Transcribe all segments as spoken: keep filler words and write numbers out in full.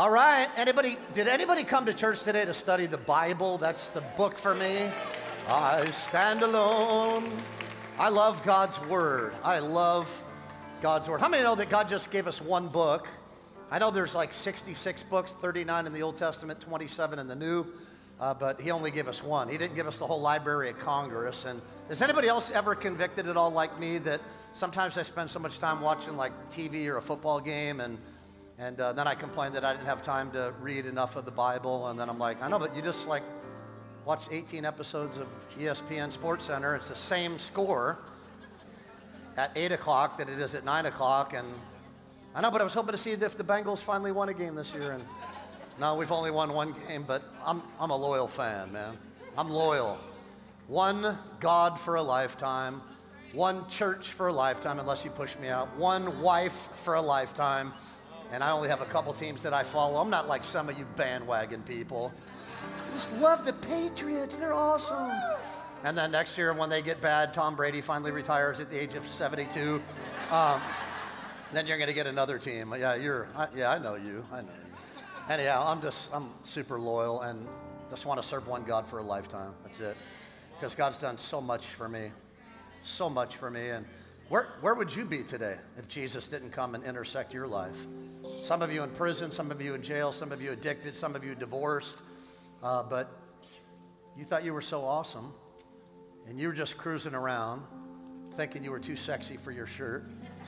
All right, anybody, did anybody come to church today to study the Bible? That's the book for me. I stand alone. I love God's word. I love God's word. How many know that God just gave us one book? I know there's like sixty-six books, thirty-nine in the Old Testament, twenty-seven in the New, uh, but he only gave us one. He didn't give us the whole Library of Congress. And is anybody else ever convicted at all like me that sometimes I spend so much time watching like T V or a football game, and And uh, then I complained that I didn't have time to read enough of the Bible. And then I'm like, I know, but you just like watch eighteen episodes of E S P N Sports Center. It's the same score at eight o'clock that it is at nine o'clock. And I know, but I was hoping to see if the Bengals finally won a game this year. And no, we've only won one game, but I'm, I'm a loyal fan, man. I'm loyal. One God for a lifetime. One church for a lifetime, unless you push me out. One wife for a lifetime. And I only have a couple teams that I follow. I'm not like some of you bandwagon people. I just love the Patriots. They're awesome. And then next year when they get bad, Tom Brady finally retires at the age of seventy-two. Um, then you're going to get another team. Yeah, you're. I, yeah, I know you. I know you. Anyhow, I'm just, I'm super loyal and just want to serve one God for a lifetime. That's it. Because God's done so much for me. So much for me. And where, where would you be today if Jesus didn't come and intersect your life? Some of you in prison, some of you in jail, some of you addicted, some of you divorced. Uh, but you thought you were so awesome, and you were just cruising around thinking you were too sexy for your shirt.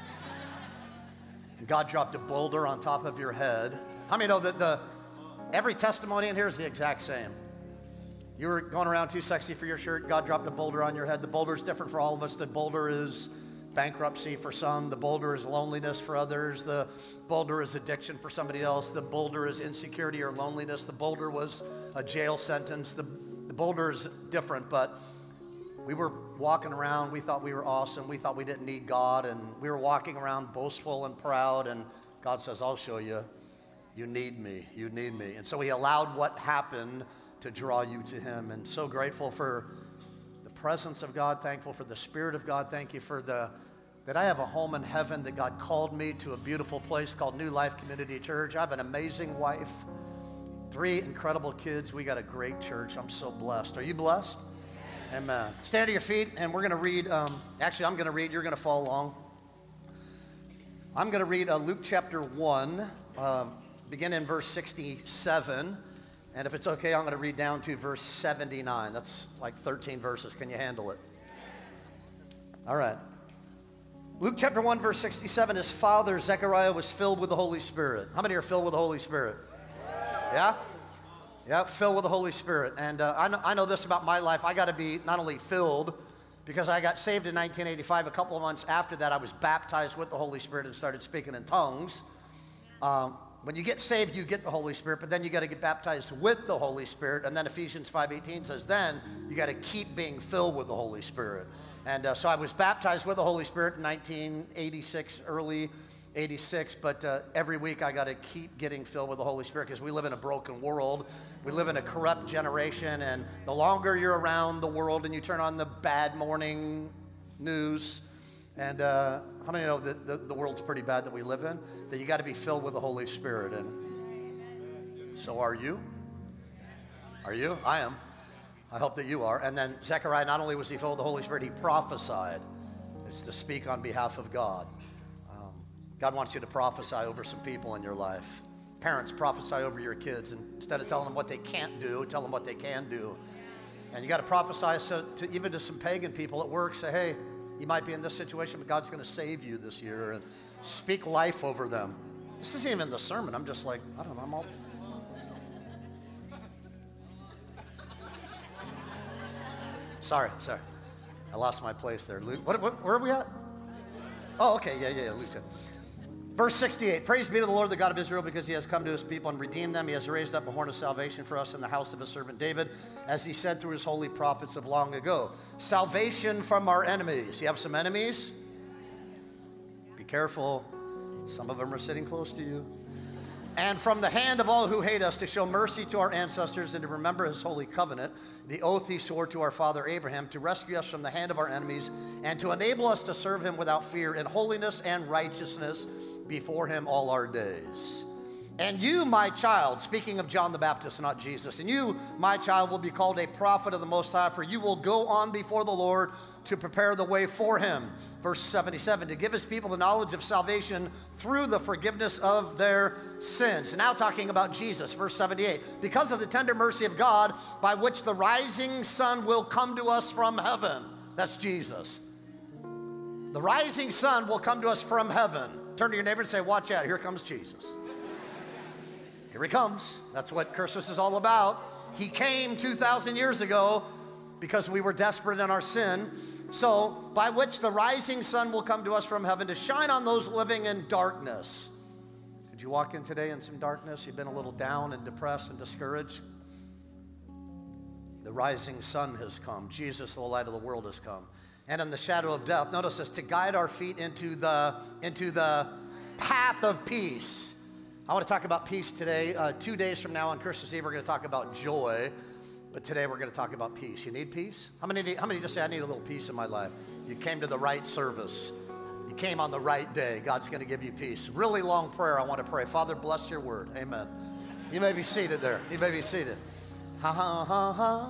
And God dropped a boulder on top of your head. How many know that the every testimony in here is the exact same? You were going around too sexy for your shirt. God dropped a boulder on your head. The boulder is different for all of us. The boulder is bankruptcy for some. The boulder is loneliness for others. The boulder is addiction for somebody else. The boulder is insecurity or loneliness. The boulder was a jail sentence. The, the boulder is different, but we were walking around. We thought we were awesome. We thought we didn't need God, and we were walking around boastful and proud, and God says, I'll show you. You need me. You need me. And so he allowed what happened to draw you to him, and so grateful for presence of God, thankful for the Spirit of God. Thank you for the that I have a home in heaven, that God called me to a beautiful place called New Life Community Church. I have an amazing wife, three incredible kids. We got a great church. I'm so blessed. Are you blessed? Amen. Stand to your feet, and we're going to read, um, actually I'm going to read, you're going to follow along. I'm going to read uh, Luke chapter one, uh, begin in verse sixty-seven. And if it's okay, I'm going to read down to verse seventy-nine. That's like thirteen verses. Can you handle it? All right. Luke chapter one, verse sixty-seven. His father, Zechariah, was filled with the Holy Spirit. How many are filled with the Holy Spirit? Yeah? Yeah, filled with the Holy Spirit. And uh, I, know, I know this about my life. I got to be not only filled, because I got saved in nineteen eighty-five. A couple of months after that, I was baptized with the Holy Spirit and started speaking in tongues. Um, When you get saved, you get the Holy Spirit, but then you got to get baptized with the Holy Spirit. And then Ephesians five eighteen says, then you got to keep being filled with the Holy Spirit. And uh, so I was baptized with the Holy Spirit in nineteen eighty-six, early eighty-six, but uh, every week I got to keep getting filled with the Holy Spirit, because we live in a broken world. We live in a corrupt generation, and the longer you're around the world and you turn on the bad morning news, and uh, how many know that the, the world's pretty bad that we live in? That you got to be filled with the Holy Spirit. And so are you? Are you? I am. I hope that you are. And then Zechariah, not only was he filled with the Holy Spirit, he prophesied. It's to speak on behalf of God. Um, God wants you to prophesy over some people in your life. Parents, prophesy over your kids. And instead of telling them what they can't do, tell them what they can do. And you got to prophesy so to, even to some pagan people at work. Say, hey, you might be in this situation, but God's going to save you this year, and speak life over them. This isn't even the sermon. I'm just like, I don't know, I'm all... Sorry, sorry. I lost my place there. Luke, what, what, where are we at? Oh, okay, yeah, yeah, yeah, Luke. Verse sixty-eight, praise be to the Lord, the God of Israel, because he has come to his people and redeemed them. He has raised up a horn of salvation for us in the house of his servant David, as he said through his holy prophets of long ago. Salvation from our enemies. You have some enemies? Be careful. Some of them are sitting close to you. And from the hand of all who hate us, to show mercy to our ancestors and to remember his holy covenant, the oath he swore to our father Abraham, to rescue us from the hand of our enemies and to enable us to serve him without fear in holiness and righteousness before him all our days. And you, my child, speaking of John the Baptist, not Jesus, and you, my child, will be called a prophet of the Most High, for you will go on before the Lord to prepare the way for him. Verse seventy-seven, to give his people the knowledge of salvation through the forgiveness of their sins. Now talking about Jesus, verse seventy-eight, because of the tender mercy of God, by which the rising sun will come to us from heaven. That's Jesus. The rising sun will come to us from heaven. Turn to your neighbor and say, watch out, here comes Jesus. Here he comes. That's what Christmas is all about. He came two thousand years ago because we were desperate in our sin. So, by which the rising sun will come to us from heaven to shine on those living in darkness. Did you walk in today in some darkness? You've been a little down and depressed and discouraged? The rising sun has come. Jesus, the light of the world, has come. And in the shadow of death, notice this, to guide our feet into the, into the path of peace. I want to talk about peace today. Uh, two days from now on Christmas Eve, we're going to talk about joy. But today we're going to talk about peace. You need peace? How many, need, how many just say, I need a little peace in my life? You came to the right service. You came on the right day. God's going to give you peace. Really long prayer I want to pray. Father, bless your word. Amen. You may be seated there. You may be seated. Ha, ha, ha, ha.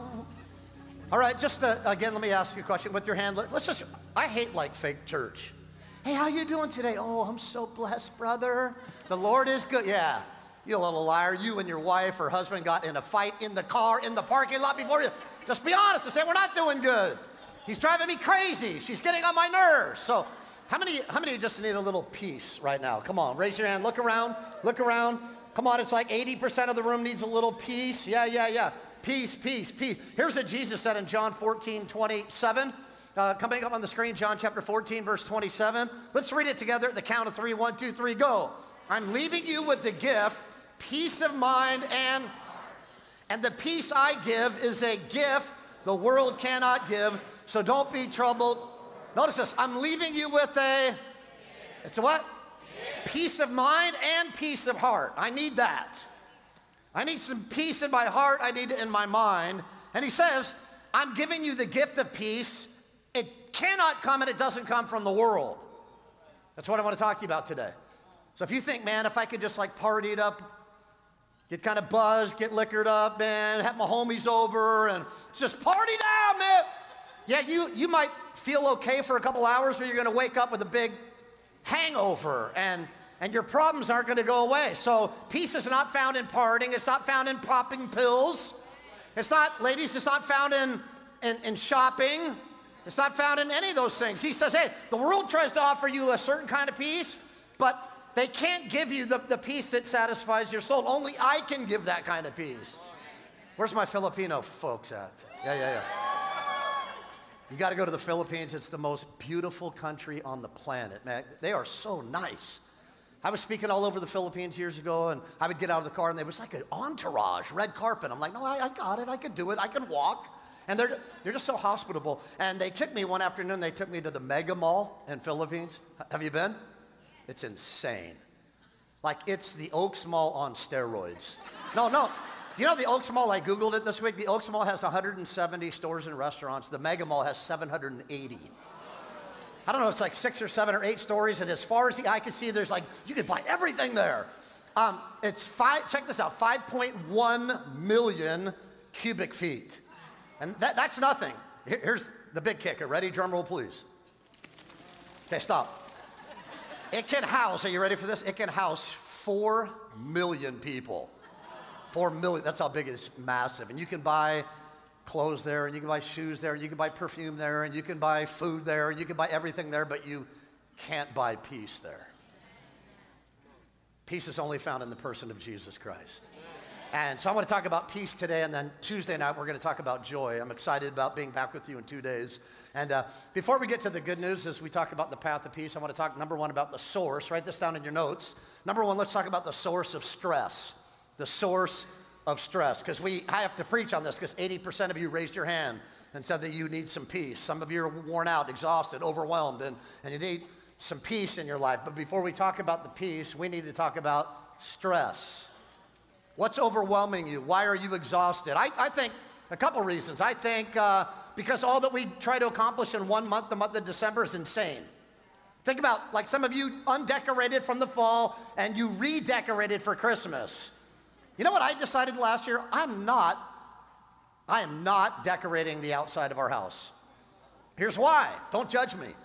All right, just uh, again, let me ask you a question with your hand. Let, let's just, I hate like fake church. Hey, how you doing today? Oh, I'm so blessed, brother. The Lord is good. Yeah. You little liar, you and your wife or husband got in a fight in the car, in the parking lot before you. Just be honest and say, we're not doing good. He's driving me crazy. She's getting on my nerves. So how many, how many just need a little peace right now? Come on, raise your hand. Look around. Look around. Come on, it's like eighty percent of the room needs a little peace. Yeah, yeah, yeah. Peace, peace, peace. Here's what Jesus said in John fourteen, twenty-seven. Uh, coming up on the screen, John chapter fourteen, verse twenty-seven. Let's read it together at the count of three. One, two, three, go. I'm leaving you with the gift, peace of mind, and, and the peace I give is a gift the world cannot give, so don't be troubled. Notice this, I'm leaving you with a, it's a what? Peace of mind and peace of heart. I need that. I need some peace in my heart. I need it in my mind. And he says, I'm giving you the gift of peace. It cannot come and it doesn't come from the world. That's what I want to talk to you about today. So if you think, man, if I could just like party it up, get kind of buzzed, get liquored up, man, have my homies over and just party down, man. Yeah, you, you might feel okay for a couple hours, but you're going to wake up with a big hangover and, and your problems aren't going to go away. So peace is not found in partying. It's not found in popping pills. It's not, ladies, it's not found in, in, in shopping. It's not found in any of those things. He says, hey, the world tries to offer you a certain kind of peace, but they can't give you the, the peace that satisfies your soul. Only I can give that kind of peace. Where's my Filipino folks at? Yeah, yeah, yeah. You got to go to the Philippines. It's the most beautiful country on the planet, man. They are so nice. I was speaking all over the Philippines years ago, and I would get out of the car, and there was like an entourage, red carpet. I'm like, no, I, I got it. I could do it. I could walk. And they're, they're just so hospitable. And they took me one afternoon, they took me to the Mega Mall in Philippines. Have you been? It's insane. Like, it's the Oaks Mall on steroids. No, no. Do you know the Oaks Mall, I Googled it this week. The Oaks Mall has one hundred seventy stores and restaurants. The Mega Mall has seven hundred eighty. I don't know, it's like six or seven or eight stories, and as far as the eye can see, there's like, you could buy everything there. Um, it's five, check this out, five point one million cubic feet. And that, that's nothing. Here, here's the big kicker. Ready? Drum roll, please. Okay, stop. It can house, are you ready for this? It can house four million people. Four million, that's how big it is, massive. And you can buy clothes there, and you can buy shoes there, and you can buy perfume there, and you can buy food there, and you can buy everything there, but you can't buy peace there. Peace is only found in the person of Jesus Christ. And so I want to talk about peace today, and then Tuesday night we're going to talk about joy. I'm excited about being back with you in two days. And uh, before we get to the good news, as we talk about the path of peace, I want to talk, number one, about the source. Write this down in your notes. Number one, let's talk about the source of stress. The source of stress. Because we, I have to preach on this because eighty percent of you raised your hand and said that you need some peace. Some of you are worn out, exhausted, overwhelmed, and, and you need some peace in your life. But before we talk about the peace, we need to talk about stress. What's overwhelming you? Why are you exhausted? I, I think a couple reasons. I think uh, because all that we try to accomplish in one month, the month of December, is insane. Think about, like some of you undecorated from the fall and you redecorated for Christmas. You know what I decided last year? I'm not, I am not decorating the outside of our house. Here's why. Don't judge me.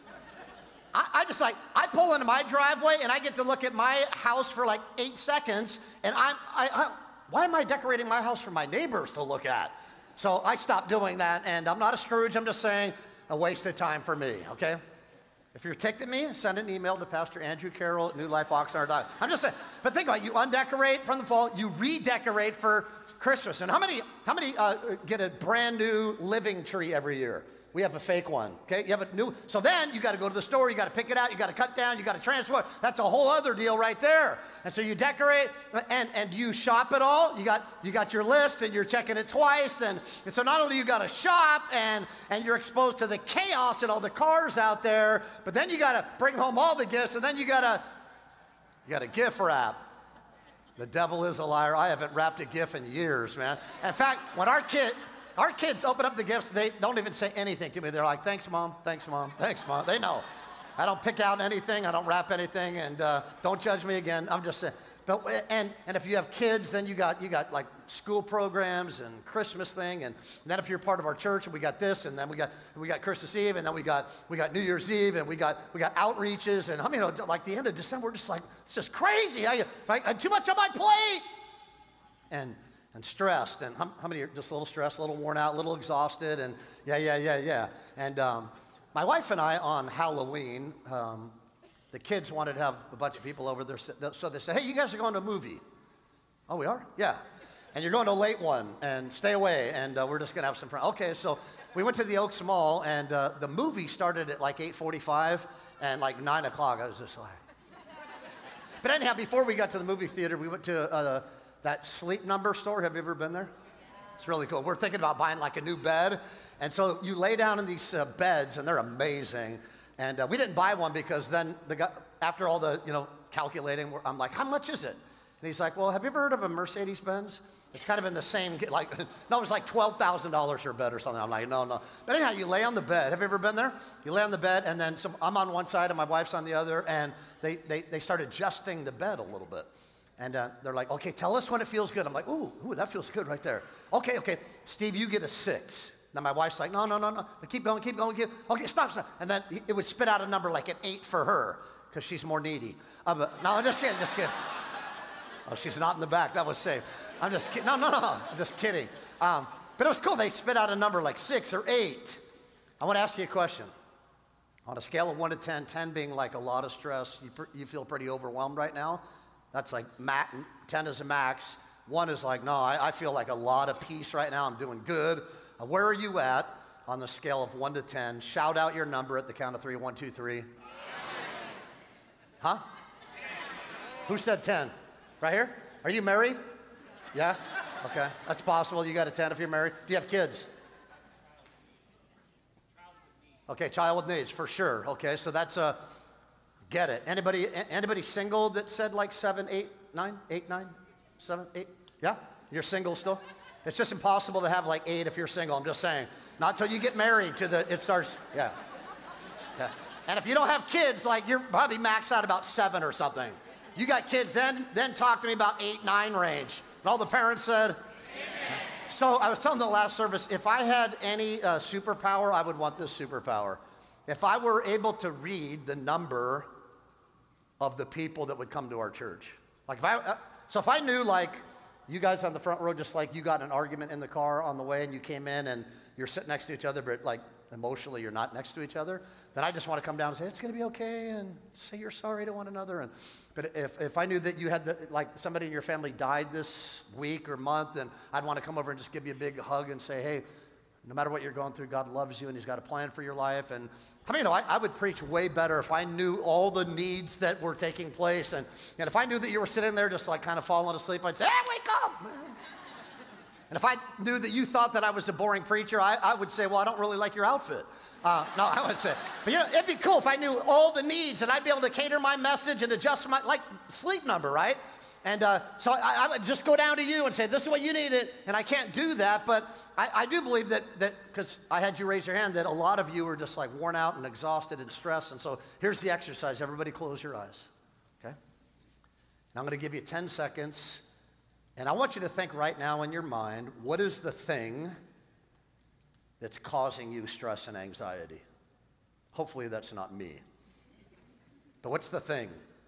I, I just like, I pull into my driveway and I get to look at my house for like eight seconds and I'm, I, I, why am I decorating my house for my neighbors to look at? So I stopped doing that, and I'm not a Scrooge, I'm just saying a waste of time for me, okay? If you're ticked at me, send an email to Pastor Andrew Carroll at New Life Oxnard. I'm just saying, but think about it, you undecorate from the fall, you redecorate for Christmas. And how many, how many uh, get a brand new living tree every year? We have a fake one, okay? You have a new, so then you got to go to the store, you got to pick it out, you got to cut down, you got to transport. That's a whole other deal right there. And so you decorate, and, and you shop it all. You got, you got your list, and you're checking it twice. And, and so not only you got to shop, and, and you're exposed to the chaos and all the cars out there, but then you got to bring home all the gifts, and then you got to, you got a gift wrap. The devil is a liar. I haven't wrapped a gift in years, man. In fact, when our kid, Our kids open up the gifts, they don't even say anything to me. They're like, thanks, Mom, thanks, Mom, thanks, Mom. They know. I don't pick out anything. I don't wrap anything, and uh, don't judge me again. I'm just saying. But, and, and if you have kids, then you got, you got like school programs and Christmas thing, and then if you're part of our church, we got this, and then we got, we got Christmas Eve, and then we got, we got New Year's Eve, and we got, we got outreaches, and I mean, you know, like the end of December, we're just like, it's just crazy. I, I, too much on my plate. And and stressed, and how, how many are just a little stressed, a little worn out, a little exhausted, and yeah, yeah, yeah, yeah. And um, my wife and I on Halloween, um, the kids wanted to have a bunch of people over there, so they said, hey, you guys are going to a movie. Oh, we are? Yeah. And you're going to a late one, and stay away, and uh, we're just going to have some fun. Okay, so we went to the Oaks Mall, and uh, the movie started at like eight forty-five, and like nine o'clock, I was just like. But anyhow, before we got to the movie theater, we went to uh, that Sleep Number store. Have you ever been there? It's really cool. We're thinking about buying like a new bed. And so you lay down in these uh, beds, and they're amazing. And uh, we didn't buy one because then the guy, after all the, you know, calculating, I'm like, how much is it? And he's like, well, have you ever heard of a Mercedes-Benz? It's kind of in the same, like, no, it was like twelve thousand dollars or bed or something. I'm like, no, no. But anyhow, you lay on the bed. Have you ever been there? You lay on the bed, and then some, I'm on one side and my wife's on the other, and they, they, they start adjusting the bed a little bit. And uh, they're like, okay, tell us when it feels good. I'm like, ooh, ooh, that feels good right there. Okay, okay, Steve, you get a six. Then my wife's like, no, no, no, no, keep going, keep going, keep. Okay, stop, stop. And then it would spit out a number like an eight for her, because she's more needy. Uh, but, no, I'm just kidding, just kidding. Oh, she's not in the back, that was safe. I'm just kidding, no, no, no, I'm just kidding. Um, but it was cool, they spit out a number like six or eight. I want to ask you a question. On a scale of one to ten, ten being like a lot of stress, you, you feel pretty overwhelmed right now. That's like max, ten is a max. One is like, no, I, I feel like a lot of peace right now. I'm doing good. Uh, where are you at on the scale of one to ten? Shout out your number at the count of three. One, two, three. Huh? Who said ten? Right here? Are you married? Yeah? Okay. That's possible. You got a ten if you're married. Do you have kids? Okay, child with needs, for sure. Okay, so that's a... Get it. Anybody anybody single that said like seven, eight, nine, eight, nine, seven, eight? Yeah? You're single still? It's just impossible to have like eight if you're single. I'm just saying. Not till you get married to the, it starts, yeah. Yeah. And if you don't have kids, like you're probably maxed out about seven or something. You got kids, then then talk to me about eight, nine range. And all the parents said, amen. So I was telling the last service, if I had any uh, superpower, I would want this superpower. If I were able to read the number of the people that would come to our church. Like if I, uh, so if I knew like you guys on the front row, just like you got in an argument in the car on the way and you came in and you're sitting next to each other, but like emotionally you're not next to each other, then I just want to come down and say, it's going to be okay, and say you're sorry to one another. And but if, if I knew that you had, the, like somebody in your family died this week or month, then I'd want to come over and just give you a big hug and say, hey, no matter what you're going through, God loves you and he's got a plan for your life. And I mean, you know, I, I would preach way better if I knew all the needs that were taking place. And, and if I knew that you were sitting there just like kind of falling asleep, I'd say, hey, wake up. And if I knew that you thought that I was a boring preacher, I, I would say, well, I don't really like your outfit. Uh, no, I would say, but you know, it'd be cool if I knew all the needs and I'd be able to cater my message and adjust my, like Sleep Number, right? And uh, so I, I would just go down to you and say, this is what you needed. And I can't do that, but I, I do believe that, that, because I had you raise your hand, that a lot of you are just like worn out and exhausted and stressed. And so here's the exercise. Everybody close your eyes, okay? Now I'm going to give you ten seconds. And I want you to think right now in your mind, what is the thing that's causing you stress and anxiety? Hopefully that's not me. But what's the thing?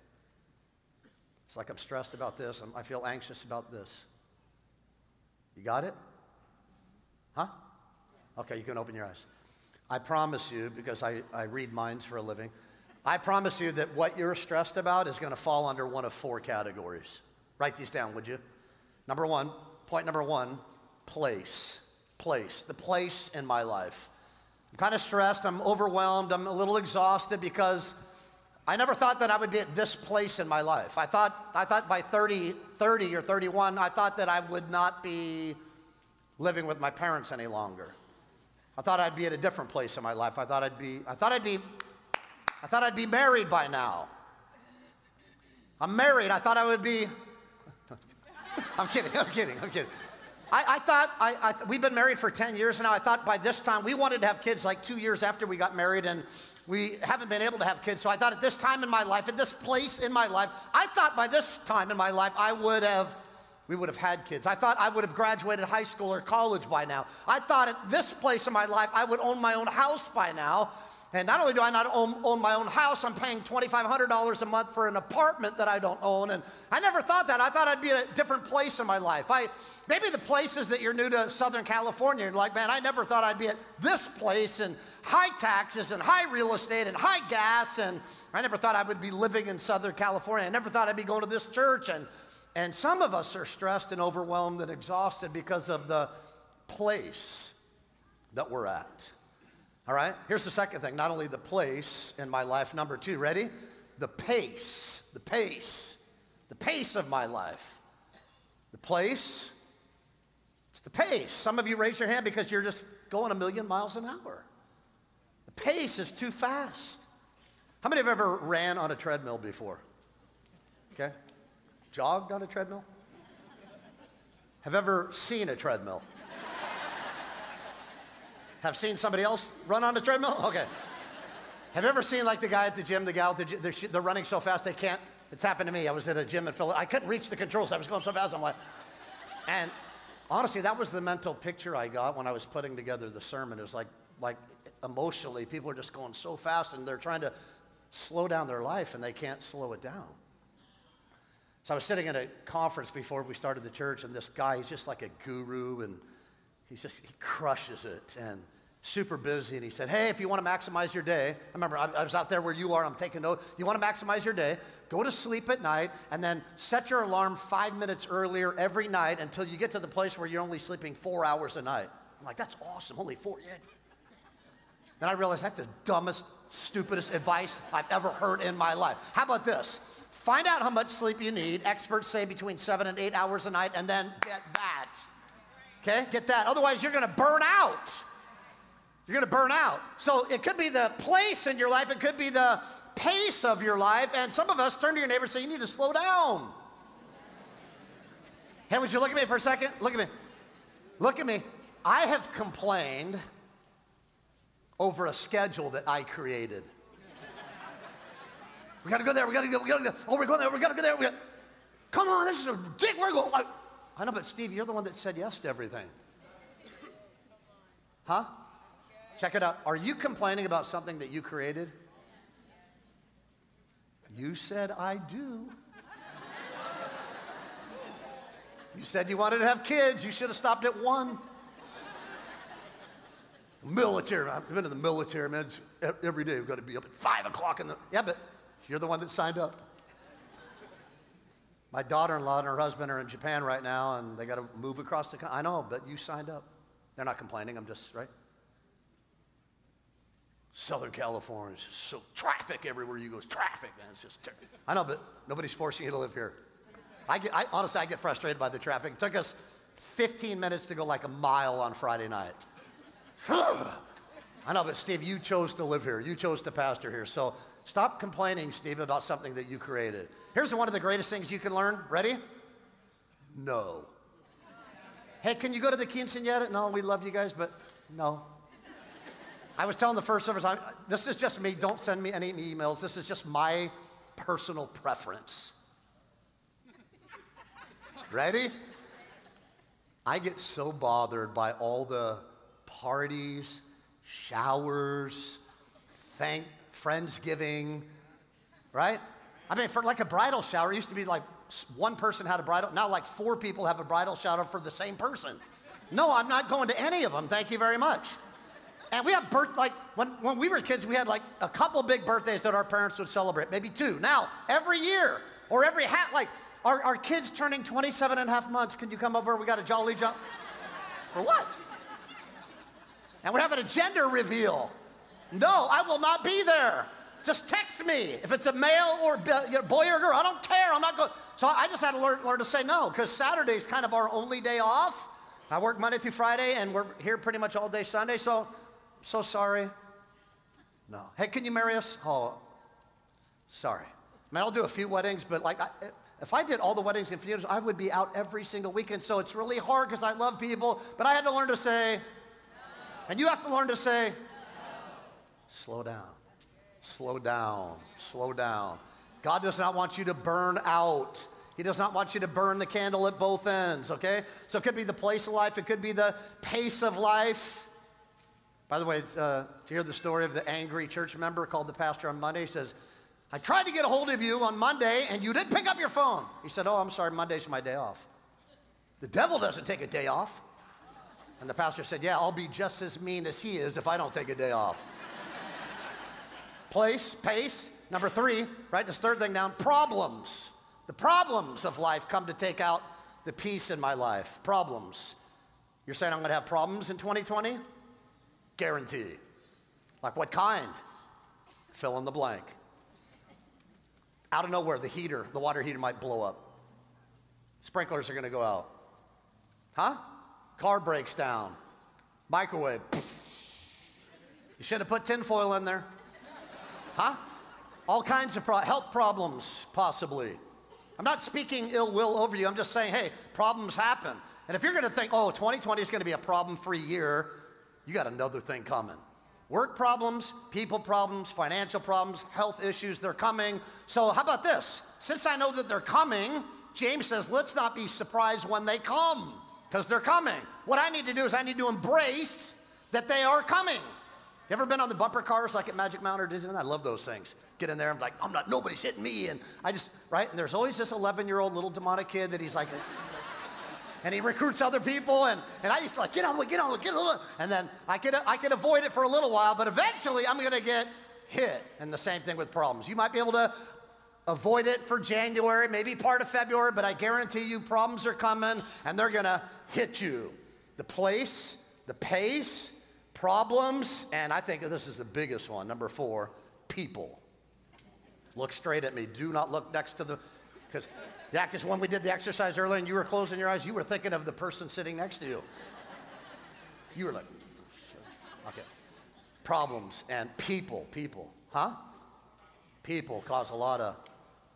It's like I'm stressed about this. I'm, I feel anxious about this. You got it? Huh? Okay, you can open your eyes. I promise you, because I, I read minds for a living, I promise you that what you're stressed about is going to fall under one of four categories. Write these down, would you? Number one, point number one, place. Place. The place in my life. I'm kind of stressed. I'm overwhelmed. I'm a little exhausted because I never thought that I would be at this place in my life. I thought, I thought by thirty, thirty or thirty-one, I thought that I would not be living with my parents any longer. I thought I'd be at a different place in my life. I thought I'd be, I thought I'd be, I thought I'd be married by now. I'm married. I thought I would be, I'm kidding, I'm kidding, I'm kidding. I, I thought, I, I, we've been married for ten years now. I thought by this time, we wanted to have kids like two years after we got married, and we haven't been able to have kids. So I thought at this time in my life, at this place in my life, I thought by this time in my life, I would have, we would have had kids. I thought I would have graduated high school or college by now. I thought at this place in my life, I would own my own house by now. And not only do I not own, own my own house, I'm paying twenty-five hundred dollars a month for an apartment that I don't own. And I never thought that. I thought I'd be at a different place in my life. I, maybe the places that you're new to Southern California, you're like, man, I never thought I'd be at this place and high taxes and high real estate and high gas. And I never thought I would be living in Southern California. I never thought I'd be going to this church. And, and some of us are stressed and overwhelmed and exhausted because of the place that we're at. All right, here's the second thing. Not only the place in my life, number two, ready? The pace, the pace, the pace of my life. The place, it's the pace. Some of you raise your hand because you're just going a million miles an hour. The pace is too fast. How many have ever ran on a treadmill before? Okay, jogged on a treadmill? Have ever seen a treadmill? Have seen somebody else run on the treadmill? Okay. Have you ever seen like the guy at the gym, the gal, at the gym, they're, they're running so fast they can't, it's happened to me. I was at a gym in Philadelphia. I couldn't reach the controls. I was going so fast. I'm like, and honestly, that was the mental picture I got when I was putting together the sermon. It was like, like emotionally, people are just going so fast and they're trying to slow down their life and they can't slow it down. So I was sitting at a conference before we started the church, and this guy, he's just like a guru, and he's just, he crushes it and super busy. And he said, hey, if you want to maximize your day, I remember I, I was out there where you are, I'm taking note. You want to maximize your day, go to sleep at night and then set your alarm five minutes earlier every night until you get to the place where you're only sleeping four hours a night. I'm like, that's awesome, only four. Yeah. And I realized that's the dumbest, stupidest advice I've ever heard in my life. How about this? Find out how much sleep you need. Experts say between seven and eight hours a night, and then get that. Okay, get that. Otherwise, you're going to burn out. You're going to burn out. So it could be the place in your life. It could be the pace of your life. And some of us turn to your neighbor and say, you need to slow down. Hey, would you look at me for a second? Look at me. Look at me. I have complained over a schedule that I created. We got to go there. We got to go. We got to go. Oh, we're going there. We got to go there. We got... Come on, this is a dick. We're going. Like... I know, but Steve, you're the one that said yes to everything. Huh? Check it out. Are you complaining about something that you created? You said, I do. You said you wanted to have kids. You should have stopped at one. Military. I've been in the military, man. It's every day we've got to be up at five o'clock in the... Yeah, but you're the one that signed up. My daughter-in-law and her husband are in Japan right now, and they got to move across the country. I know, but you signed up. They're not complaining. I'm just, right? Southern California is so traffic everywhere you go. It's traffic, man. It's just terrible. I know, but nobody's forcing you to live here. I get, I, honestly, I get frustrated by the traffic. It took us fifteen minutes to go like a mile on Friday night. I know, but Steve, you chose to live here. You chose to pastor here. So stop complaining, Steve, about something that you created. Here's one of the greatest things you can learn. Ready? No. Hey, can you go to the quinceañera? No, we love you guys, but no. I was telling the first service, I, this is just me. Don't send me any emails. This is just my personal preference. Ready? I get so bothered by all the parties, showers, thank, Friendsgiving, right? I mean, for like a bridal shower, it used to be like one person had a bridal, now like four people have a bridal shower for the same person. No, I'm not going to any of them, thank you very much. And we have birth, like when, when we were kids, we had like a couple big birthdays that our parents would celebrate, maybe two. Now, every year, or every hat, like our, our kids turning twenty-seven and a half months, can you come over? We got a jolly jump. For what? And we're having a gender reveal. No, I will not be there. Just text me. If it's a male or boy or girl, I don't care. I'm not going. So I just had to learn, learn to say no, because Saturday is kind of our only day off. I work Monday through Friday, and we're here pretty much all day Sunday, so so sorry. No. Hey, can you marry us? Oh, sorry. I mean, I'll do a few weddings, but like, I, if I did all the weddings and funerals, I would be out every single weekend, so it's really hard because I love people, but I had to learn to say, no. And you have to learn to say, no. Slow down, slow down, slow down. God does not want you to burn out. He does not want you to burn the candle at both ends, okay? So it could be the place of life. It could be the pace of life. By the way, uh, to hear the story of the angry church member called the pastor on Monday, he says, I tried to get a hold of you on Monday, and you didn't pick up your phone. He said, oh, I'm sorry, Monday's my day off. The devil doesn't take a day off. And the pastor said, yeah, I'll be just as mean as he is if I don't take a day off. Place, pace. Number three, write this third thing down, problems. The problems of life come to take out the peace in my life. Problems. You're saying I'm going to have problems in twenty twenty? Guarantee. Like what kind? Fill in the blank. Out of nowhere, the heater, the water heater might blow up. Sprinklers are going to go out. Huh? Car breaks down. Microwave. You should have put tinfoil in there. Huh? All kinds of pro- health problems, possibly. I'm not speaking ill will over you. I'm just saying, hey, problems happen. And if you're going to think, oh, twenty twenty is going to be a problem-free year, you got another thing coming. Work problems, people problems, financial problems, health issues, they're coming. So how about this? Since I know that they're coming, James says, let's not be surprised when they come, because they're coming. What I need to do is I need to embrace that they are coming. You ever been on the bumper cars like at Magic Mountain or Disneyland? I love those things. Get in there, I'm like, I'm not, nobody's hitting me. And I just, right? And there's always this eleven-year-old little demonic kid that he's like, and he recruits other people, and, and I used to like, get out of the way, get out of the way, get out of the way. And then I could, I could avoid it for a little while, but eventually I'm gonna get hit. And the same thing with problems. You might be able to avoid it for January, maybe part of February, but I guarantee you problems are coming, and they're gonna hit you. The place, the pace, problems, and I think this is the biggest one, number four, people. Look straight at me. Do not look next to the, because yeah, because when we did the exercise earlier and you were closing your eyes, you were thinking of the person sitting next to you. You were like, okay. Problems and people, people, huh? People cause a lot of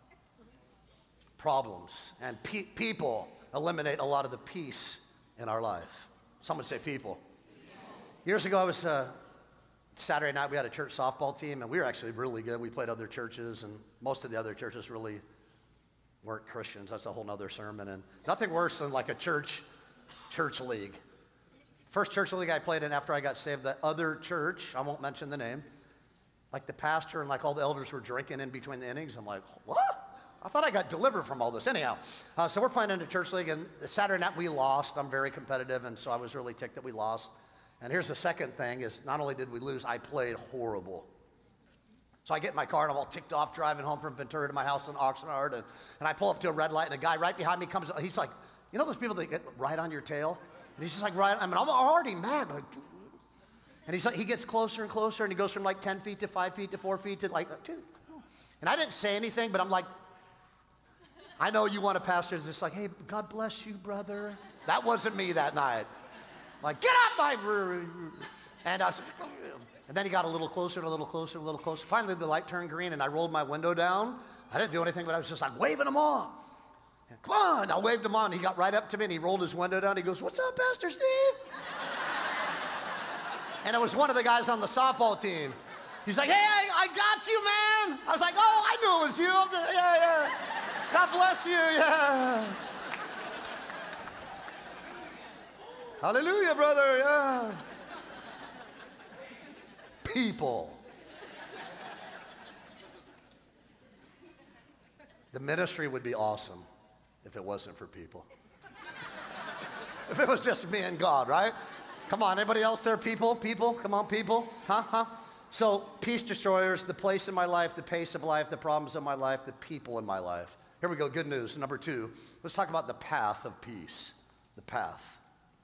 problems, and pe- people eliminate a lot of the peace in our life. Someone say people. Years ago, I was, uh, Saturday night, we had a church softball team, and we were actually really good. We played other churches, and most of the other churches really weren't Christians. That's a whole nother sermon. And nothing worse than like a church, church league. First church league I played in after I got saved, the other church, I won't mention the name, like the pastor and like all the elders were drinking in between the innings. I'm like, what? I thought I got delivered from all this. Anyhow, uh, so we're playing in a church league, and Saturday night we lost. I'm very competitive, and so I was really ticked that we lost. And here's the second thing is not only did we lose, I played horrible. So I get in my car and I'm all ticked off driving home from Ventura to my house in Oxnard, and, and I pull up to a red light, and a guy right behind me comes, he's like, you know those people that get right on your tail? And he's just like, right, I mean, I'm already mad. Like, and he's like, he gets closer and closer, and he goes from like ten feet to five feet to four feet to like two. And I didn't say anything, but I'm like, I know you want a pastor that's just like, hey, God bless you, brother. That wasn't me that night. Like, get up, my... And I was, and then he got a little closer, a little closer, a little closer. Finally, the light turned green, and I rolled my window down. I didn't do anything, but I was just like waving him on. And, come on, I waved him on. He got right up to me, and he rolled his window down. He goes, what's up, Pastor Steve? And it was one of the guys on the softball team. He's like, hey, I, I got you, man. I was like, oh, I knew it was you. I'm just, yeah, yeah. God bless you, yeah. Hallelujah, brother, yeah. People. The ministry would be awesome if it wasn't for people. If it was just me and God, right? Come on, anybody else there? People, people, come on, people, huh, huh? So, peace destroyers, the place in my life, the pace of life, the problems of my life, the people in my life. Here we go, good news. Number two, let's talk about the path of peace. The path.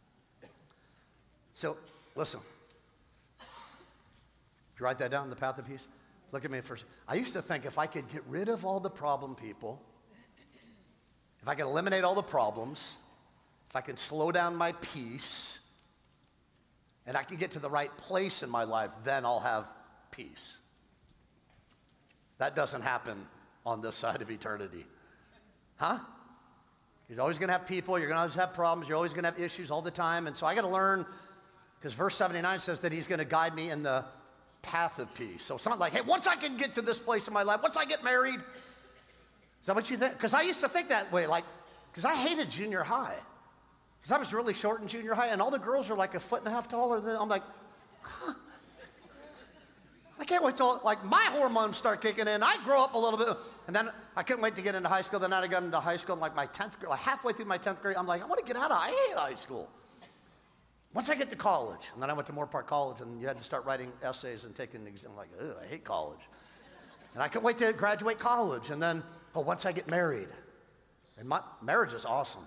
So, listen. Did you write that down, the path of peace? Look at me first. I used to think if I could get rid of all the problem people, if I could eliminate all the problems, if I could slow down my peace, and I can get to the right place in my life, then I'll have peace. That doesn't happen on this side of eternity. Huh? You're always going to have people. You're going to always have problems. You're always going to have issues all the time. And so I got to learn, because verse seventy-nine says that he's going to guide me in the path of peace. So it's not like, hey, once I can get to this place in my life, once I get married. Is that what you think? Because I used to think that way, like, because I hated junior high. Because I was really short in junior high, and all the girls are like a foot and a half taller than, I'm like, huh. I can't wait till, like, my hormones start kicking in. I grow up a little bit, and then I couldn't wait to get into high school. Then I got into high school, like my tenth grade, like halfway through my tenth grade, I'm like, I want to get out of, I hate high school. Once I get to college, and then I went to Moore Park College, and you had to start writing essays and taking exams. I'm like, ugh, I hate college. And I couldn't wait to graduate college, and then, oh, once I get married. And my marriage is awesome.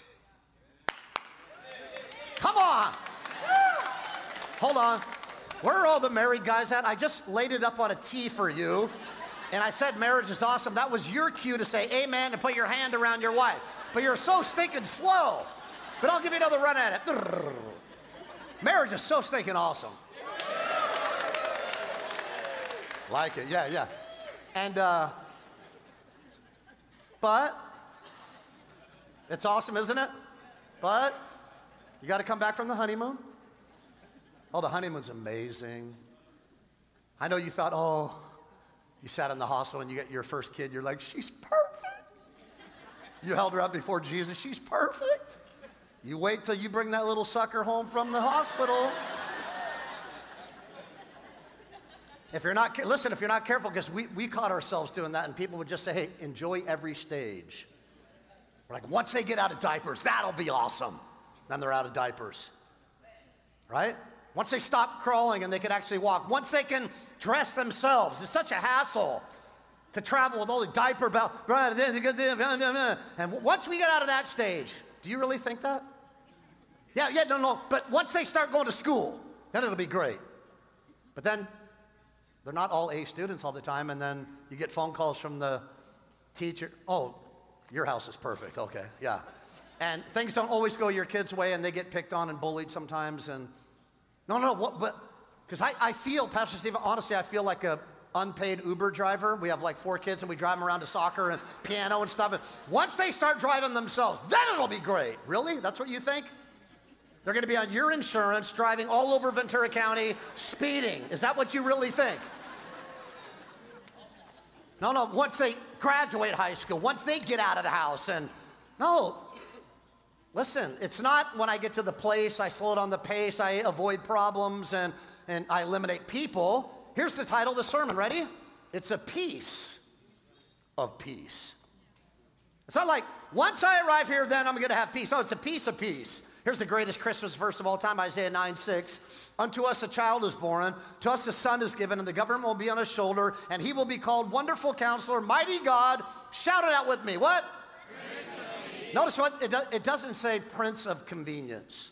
Come on. Hold on. Where are all the married guys at? I just laid it up on a tee for you, and I said marriage is awesome. That was your cue to say amen and put your hand around your wife. But you're so stinking slow. But I'll give you another run at it. Marriage is so stinking awesome. Like it, yeah, yeah. And, uh, but, it's awesome, isn't it? But, you got to come back from the honeymoon. Oh, the honeymoon's amazing. I know you thought, oh, you sat in the hospital and you get your first kid. You're like, she's perfect. You held her up before Jesus. She's perfect. You wait till you bring that little sucker home from the hospital. If you're not, listen, if you're not careful, because we, we caught ourselves doing that, and people would just say, hey, enjoy every stage. We're like, once they get out of diapers, that'll be awesome. Then they're out of diapers, right? Once they stop crawling and they can actually walk. Once they can dress themselves. It's such a hassle to travel with all the diaper belt. And once we get out of that stage, do you really think that? Yeah, yeah, no, no. But once they start going to school, then it'll be great. But then they're not all A students all the time, and then you get phone calls from the teacher. Oh, your house is perfect. Okay, yeah. And things don't always go your kids' way, and they get picked on and bullied sometimes. And no, no, what, but because I, I feel, Pastor Steve, honestly, I feel like a unpaid Uber driver. We have like four kids, and we drive them around to soccer and piano and stuff. And once they start driving themselves, then it'll be great. Really? That's what you think? They're going to be on your insurance, driving all over Ventura County, speeding. Is that what you really think? No, no, once they graduate high school, once they get out of the house, and no, listen, it's not when I get to the place, I slow down the pace, I avoid problems, and, and I eliminate people. Here's the title of the sermon, ready? It's a piece of peace. It's not like, once I arrive here, then I'm going to have peace. No, it's a piece of peace. Here's the greatest Christmas verse of all time, Isaiah nine six. Unto us a child is born, to us a son is given, and the government will be on his shoulder, and he will be called Wonderful Counselor, Mighty God. Shout it out with me. What? Notice what? It, do, it doesn't say Prince of Convenience.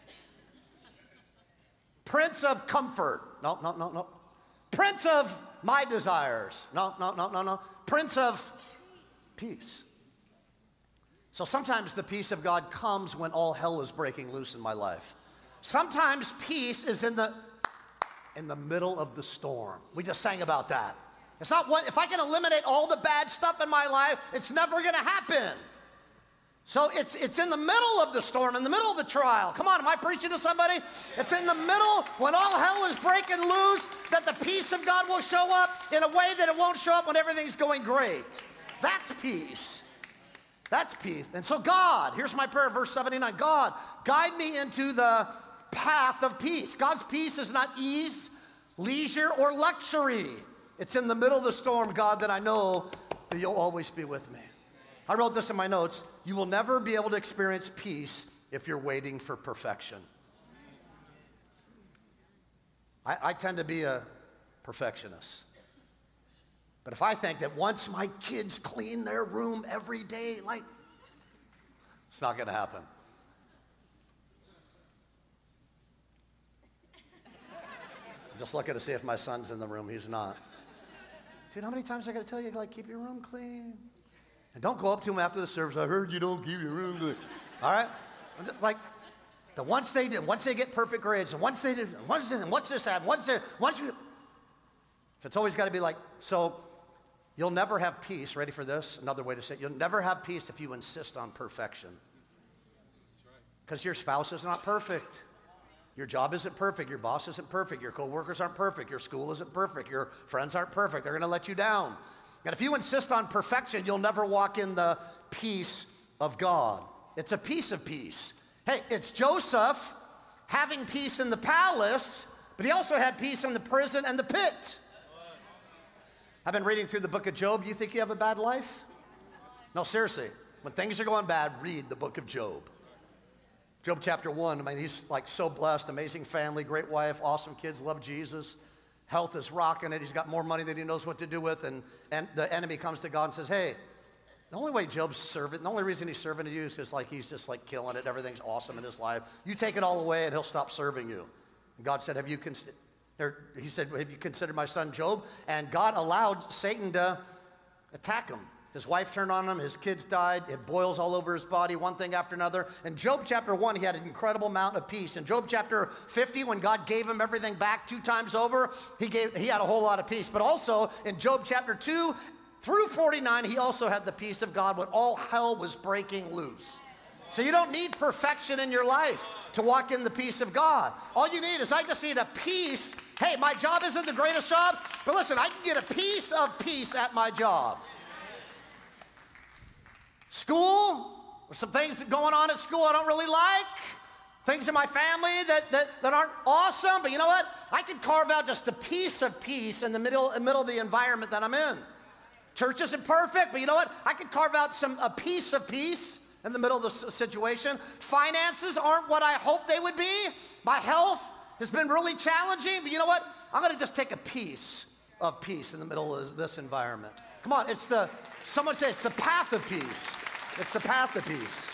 Prince of Comfort. No, no, no, no. Prince of My Desires. No, no, no, no, no. Prince of Peace. So sometimes the peace of God comes when all hell is breaking loose in my life. sometimes peace is in the in the middle of the storm. We just sang about that. It's not what, if I can eliminate all the bad stuff in my life, it's never going to happen. So it's it's in the middle of the storm, in the middle of the trial. Come on, am I preaching to somebody? It's in the middle when all hell is breaking loose that the peace of God will show up in a way that it won't show up when everything's going great. That's peace. That's peace. And so God, here's my prayer, verse seventy-nine. God, guide me into the path of peace. God's peace is not ease, leisure, or luxury. It's in the middle of the storm, God, that I know that you'll always be with me. I wrote this in my notes. You will never be able to experience peace if you're waiting for perfection. I, I tend to be a perfectionist. But if I think that once my kids clean their room every day, like, it's not going to happen. I'm just looking to see if my son's in the room. He's not. Dude, how many times I got to tell you, like, keep your room clean? And don't go up to him after the service. I heard you don't keep your room clean. All right? Like, the once they did, once they get perfect grades, and once they did, once this, and once this happened, once this, once you, if it's always got to be like, so you'll never have peace. Ready for this? Another way to say it. You'll never have peace if you insist on perfection. Because your spouse is not perfect. Your job isn't perfect. Your boss isn't perfect. Your coworkers aren't perfect. Your school isn't perfect. Your friends aren't perfect. They're going to let you down. And if you insist on perfection, you'll never walk in the peace of God. It's a piece of peace. Hey, it's Joseph having peace in the palace, but he also had peace in the prison and the pit. I've been reading through the book of Job. You think you have a bad life? No, seriously. When things are going bad, read the book of Job. Job chapter one, I mean, he's like so blessed, amazing family, great wife, awesome kids, love Jesus. Health is rocking it. He's got more money than he knows what to do with. And, and the enemy comes to God and says, hey, the only way Job's serving, the only reason he's serving to you is because like he's just like killing it. Everything's awesome in his life. You take it all away and he'll stop serving you. And God said, have you considered, he said, have you considered my son Job? And God allowed Satan to attack him. His wife turned on him, his kids died, it boils all over his body, one thing after another. In Job chapter one, he had an incredible amount of peace. In Job chapter fifty, when God gave him everything back two times over, he, gave, he had a whole lot of peace. But also in Job chapter two through forty-nine, he also had the peace of God when all hell was breaking loose. So you don't need perfection in your life to walk in the peace of God. All you need is, I just need a peace. Hey, my job isn't the greatest job, but listen, I can get a piece of peace at my job. School, there's some things going on at school I don't really like. Things in my family that, that, that aren't awesome, but you know what? I could carve out just a piece of peace in the middle, in the middle of the environment that I'm in. Church isn't perfect, but you know what? I could carve out some a piece of peace in the middle of the situation. Finances aren't what I hoped they would be. My health has been really challenging, but you know what? I'm going to just take a piece of peace in the middle of this environment. Come on, it's the, someone say it's the path of peace. It's the path of peace.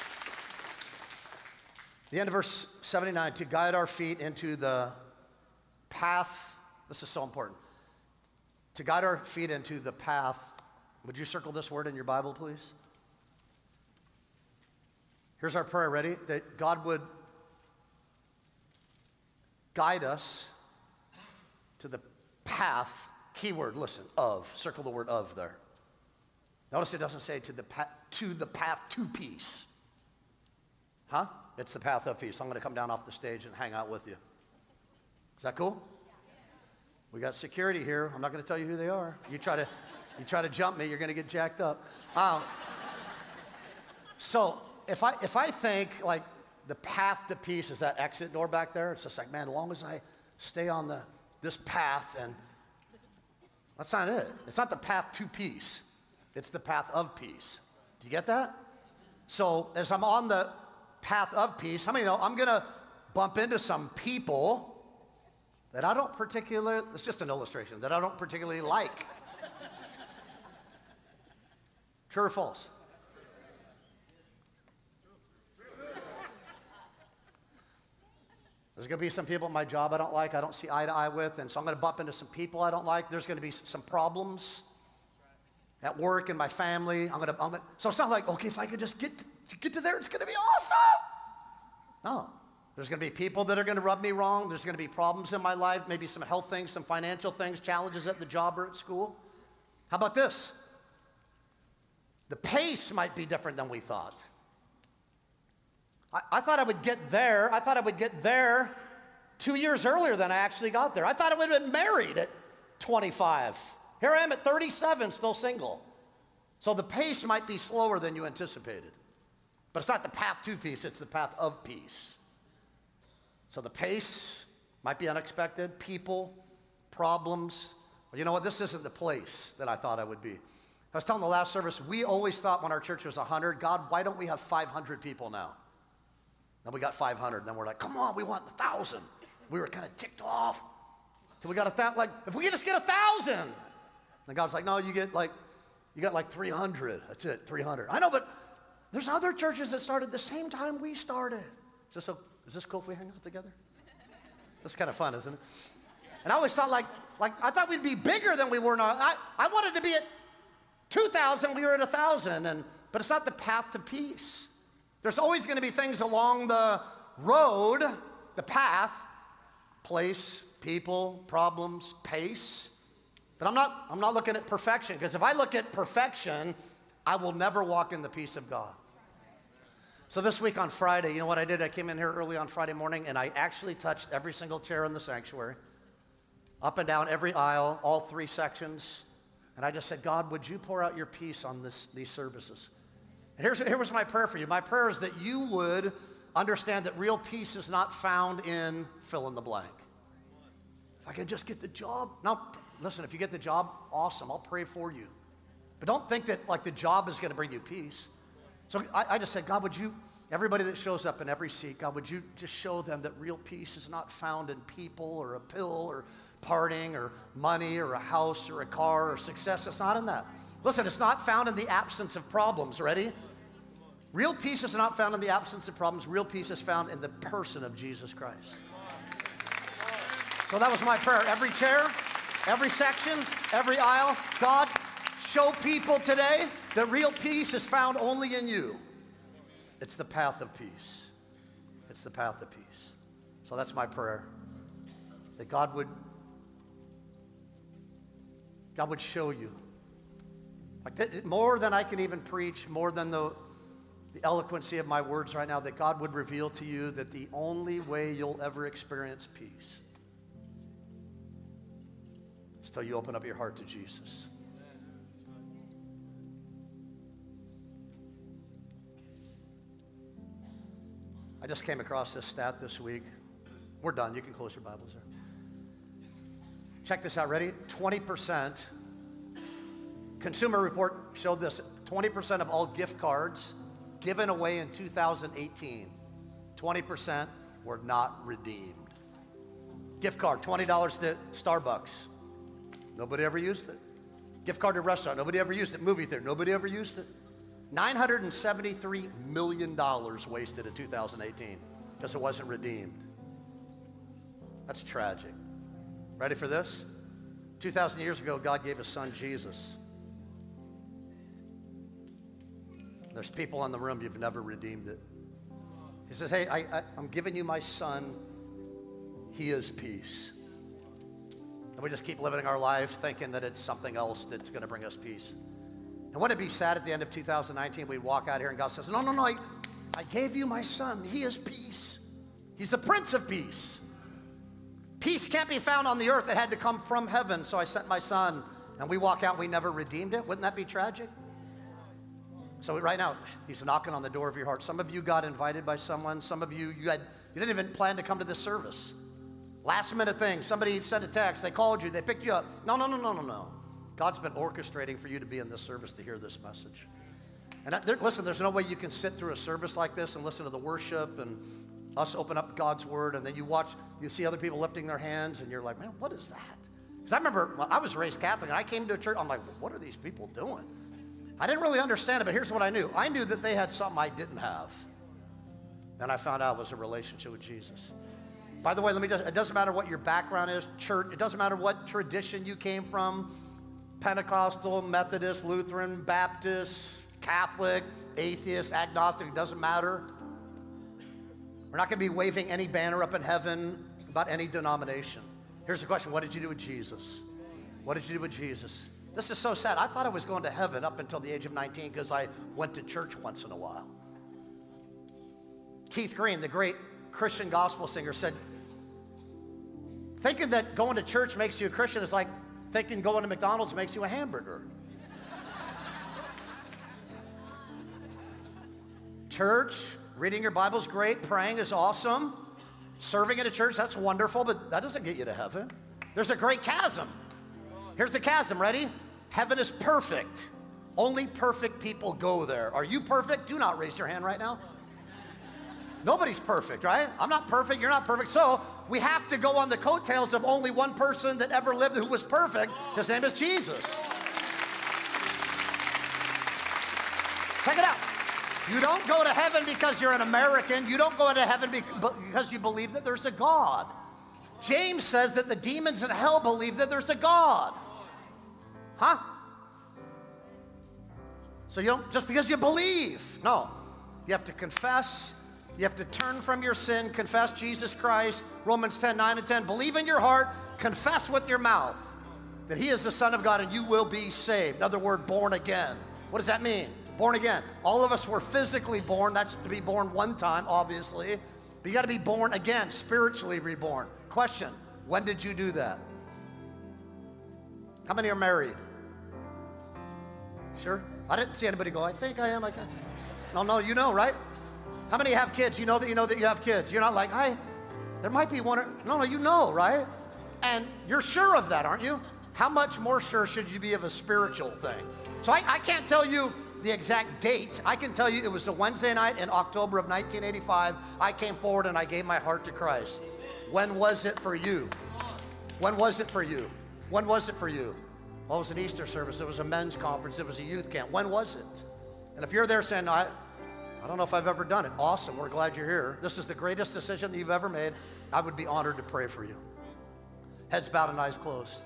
The end of verse seventy-nine, to guide our feet into the path, this is so important. To guide our feet into the path, would you circle this word in your Bible, please? Here's our prayer, ready? That God would guide us to the path, keyword, listen, of, circle the word of there. Notice it doesn't say to the, pa- to the path to peace. Huh? It's the path of peace. I'm going to come down off the stage and hang out with you. Is that cool? We got security here. I'm not going to tell you who they are. You try to, you try to jump me, you're going to get jacked up. Um, so if I, if I think like the path to peace is that exit door back there, it's just like, man, as long as I stay on the this path, and that's not it. It's not the path to peace. It's the path of peace. Do you get that? So as I'm on the path of peace, how many know I'm going to bump into some people that I don't particularly, it's just an illustration, that I don't particularly like. True or false? There's going to be some people at my job I don't like, I don't see eye to eye with, and so I'm going to bump into some people I don't like. There's going to be some problems at work, in my family. I'm going to, I'm going to, so it's not like, okay, if I could just get to, get to there, it's going to be awesome. No. There's going to be people that are going to rub me wrong. There's going to be problems in my life, maybe some health things, some financial things, challenges at the job or at school. How about this? The pace might be different than we thought. I, I thought I would get there. I thought I would get there two years earlier than I actually got there. I thought I would have been married at twenty-five. Here I am at thirty-seven, still single. So the pace might be slower than you anticipated. But it's not the path to peace, it's the path of peace. So the pace might be unexpected, people, problems. Well, you know what? This isn't the place that I thought I would be. I was telling the last service, we always thought when our church was one hundred, God, why don't we have five hundred people now? Then we got five hundred, and then we're like, come on, we want one thousand. We were kind of ticked off. So we got a thousand, like, if we could just get a thousand. And God's like, no, you get like, you got like three hundred. That's it, three hundred. I know, but there's other churches that started the same time we started. Is this, so, is this cool if we hang out together? That's kind of fun, isn't it? And I always thought like, like I thought we'd be bigger than we were now. I, I wanted to be at two thousand, we were at one thousand, and, but it's not the path to peace. There's always going to be things along the road, the path, place, people, problems, pace. But I'm not, I'm not looking at perfection, because if I look at perfection, I will never walk in the peace of God. So this week on Friday, you know what I did? I came in here early on Friday morning, and I actually touched every single chair in the sanctuary, up and down every aisle, all three sections. And I just said, God, would you pour out your peace on this, these services? And here's, here was my prayer for you. My prayer is that you would understand that real peace is not found in fill in the blank. If I can just get the job. Now, listen, if you get the job, awesome. I'll pray for you. But don't think that like the job is going to bring you peace. So I, I just said, God, would you, everybody that shows up in every seat, God, would you just show them that real peace is not found in people or a pill or partying or money or a house or a car or success. It's not in that. Listen, it's not found in the absence of problems. Ready? Real peace is not found in the absence of problems. Real peace is found in the person of Jesus Christ. So that was my prayer. Every chair, every section, every aisle. God, show people today that real peace is found only in you. It's the path of peace. It's the path of peace. So that's my prayer. That God would, God would show you. Like that, more than I can even preach, more than the, the eloquency of my words right now, that God would reveal to you that the only way you'll ever experience peace is till you open up your heart to Jesus. I just came across this stat this week. We're done. You can close your Bibles there. Check this out. Ready? twenty percent. Consumer Report showed this. twenty percent of all gift cards given away in two thousand eighteen, twenty percent were not redeemed. Gift card, twenty dollars to Starbucks. Nobody ever used it. Gift card to a restaurant. Nobody ever used it. Movie theater. Nobody ever used it. nine hundred seventy-three million dollars wasted in two thousand eighteen because it wasn't redeemed. That's tragic. Ready for this? two thousand years ago, God gave his son Jesus. There's people in the room, you've never redeemed it. He says, hey, I, I, I'm giving you my son. He is peace. And we just keep living our life thinking that it's something else that's going to bring us peace. And wouldn't it be sad at the end of two thousand nineteen, we'd walk out here and God says, no, no, no, I, I gave you my son. He is peace. He's the Prince of Peace. Peace can't be found on the earth. It had to come from heaven. So I sent my son. And we walk out and we never redeemed it. Wouldn't that be tragic? So right now, he's knocking on the door of your heart. Some of you got invited by someone. Some of you, you, had, you didn't even plan to come to this service. Last minute thing. Somebody sent a text. They called you. They picked you up. No, no, no, no, no, no. God's been orchestrating for you to be in this service to hear this message. And that, there, listen, there's no way you can sit through a service like this and listen to the worship and us open up God's word, and then you watch, you see other people lifting their hands, and you're like, man, what is that? Because I remember when I was raised Catholic, and I came to a church, I'm like, what are these people doing? I didn't really understand it, but here's what I knew. I knew that they had something I didn't have. Then I found out it was a relationship with Jesus. By the way, let me just, it doesn't matter what your background is, church, it doesn't matter what tradition you came from, Pentecostal, Methodist, Lutheran, Baptist, Catholic, atheist, agnostic, it doesn't matter. We're not going to be waving any banner up in heaven about any denomination. Here's the question. What did you do with Jesus? What did you do with Jesus? This is so sad. I thought I was going to heaven up until the age of nineteen because I went to church once in a while. Keith Green, the great Christian gospel singer, said, thinking that going to church makes you a Christian is like thinking going to McDonald's makes you a hamburger. Church, reading your Bible's great, praying is awesome. Serving in a church, that's wonderful, but that doesn't get you to heaven. There's a great chasm. Here's the chasm, ready? Heaven is perfect. Only perfect people go there. Are you perfect? Do not raise your hand right now. Nobody's perfect, right? I'm not perfect, you're not perfect. So we have to go on the coattails of only one person that ever lived who was perfect. His name is Jesus. Check it out. You don't go to heaven because you're an American. You don't go to heaven because you believe that there's a God. James says that the demons in hell believe that there's a God. Huh? So you don't, just because you believe. No. You have to confess. You have to turn from your sin, confess Jesus Christ. Romans ten, nine and ten. Believe in your heart, confess with your mouth that he is the Son of God and you will be saved. Another word, born again. What does that mean? Born again. All of us were physically born. That's to be born one time, obviously. But you got to be born again, spiritually reborn. Question, when did you do that? How many are married? Sure? I didn't see anybody go, I think I am. I can. No, no, you know, right? How many have kids? You know that you know that you have kids. You're not like, I, there might be one. Or, no, no, you know, right? And you're sure of that, aren't you? How much more sure should you be of a spiritual thing? So I, I can't tell you the exact date. I can tell you it was a Wednesday night in October of nineteen eighty-five. I came forward and I gave my heart to Christ. When was it for you? When was it for you? When was it for you? Well, it was an Easter service. It was a men's conference. It was a youth camp. When was it? And if you're there saying, I, I don't know if I've ever done it. Awesome. We're glad you're here. This is the greatest decision that you've ever made. I would be honored to pray for you. Heads bowed and eyes closed.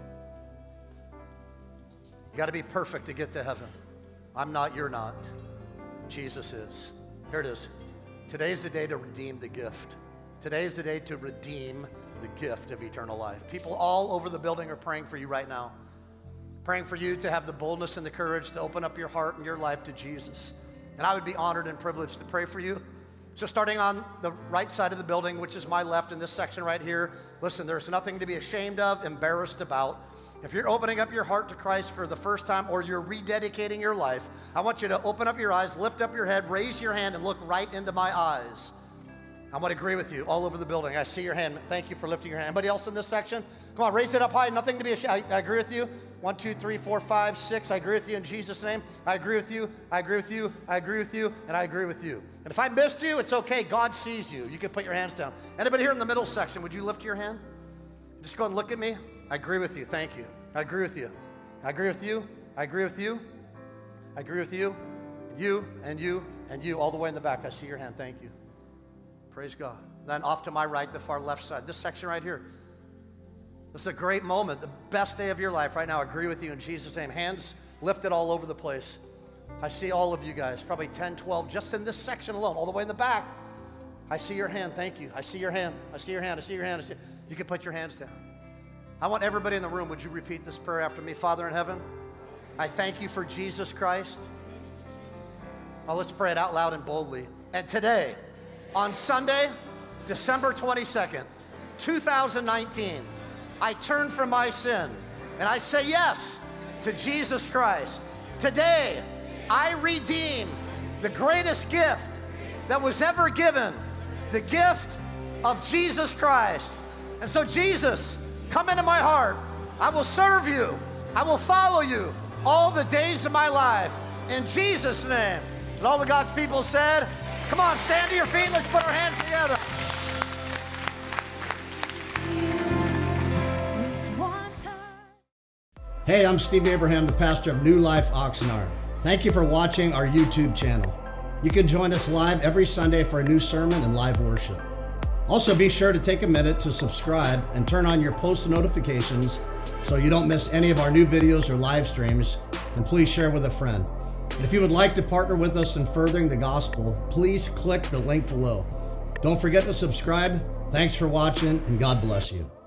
You got to be perfect to get to heaven. I'm not, you're not. Jesus is. Here it is. Today's the day to redeem the gift. Today is the day to redeem the gift of eternal life. People all over the building are praying for you right now. Praying for you to have the boldness and the courage to open up your heart and your life to Jesus. And I would be honored and privileged to pray for you. So starting on the right side of the building, which is my left in this section right here, listen, there's nothing to be ashamed of, embarrassed about. If you're opening up your heart to Christ for the first time or you're rededicating your life, I want you to open up your eyes, lift up your head, raise your hand, and look right into my eyes. I'm going to agree with you all over the building. I see your hand. Thank you for lifting your hand. Anybody else in this section? Come on, raise it up high. Nothing to be ashamed. I, I agree with you. One, two, three, four, five, six. I agree with you in Jesus' name. I agree with you. I agree with you. I agree with you. And I agree with you. And if I missed you, it's okay. God sees you. You can put your hands down. Anybody here in the middle section, would you lift your hand? Just go and look at me. I agree with you. Thank you. I agree with you. I agree with you. I agree with you. I agree with you. You and you and you all the way in the back. I see your hand. Thank you. Praise God. Then off to my right, the far left side. This section right here. This is a great moment. The best day of your life right now. I agree with you in Jesus' name. Hands lifted all over the place. I see all of you guys. Probably ten, twelve just in this section alone. All the way in the back. I see your hand. Thank you. I see your hand. I see your hand. I see your hand. I see. You can put your hands down. I want everybody in the room, would you repeat this prayer after me? Father in heaven, I thank you for Jesus Christ. Well, let's pray it out loud and boldly. And today, on Sunday, December twenty-second, two thousand nineteen, I turn from my sin and I say yes to Jesus Christ. Today, I redeem the greatest gift that was ever given, the gift of Jesus Christ. And so Jesus, come into my heart. I will serve you. I will follow you all the days of my life. In Jesus' name. And all the God's people said, come on, stand to your feet. Let's put our hands together. Hey, I'm Steve Abraham, the pastor of New Life Oxnard. Thank you for watching our YouTube channel. You can join us live every Sunday for a new sermon and live worship. Also, be sure to take a minute to subscribe and turn on your post notifications so you don't miss any of our new videos or live streams, and please share with a friend. And if you would like to partner with us in furthering the gospel, please click the link below. Don't forget to subscribe. Thanks for watching, and God bless you.